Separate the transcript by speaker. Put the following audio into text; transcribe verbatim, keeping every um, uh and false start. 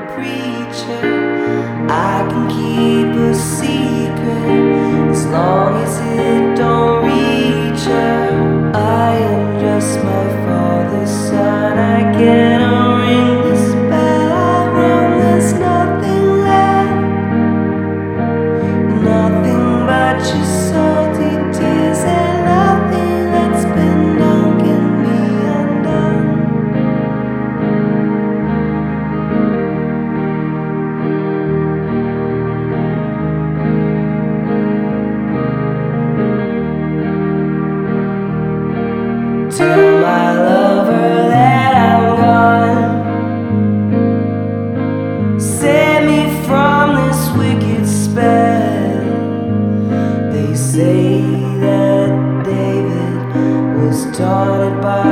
Speaker 1: preacher. I can keep a secret as long as it don't reach her. I am just my father's son. I cannot ring this bell I rung. There's nothing left, nothing but your salty tears, and nothing that's been done can be undone. Tell my lover that I'm gone. Save me from this wicked spell. They say that David was taunted by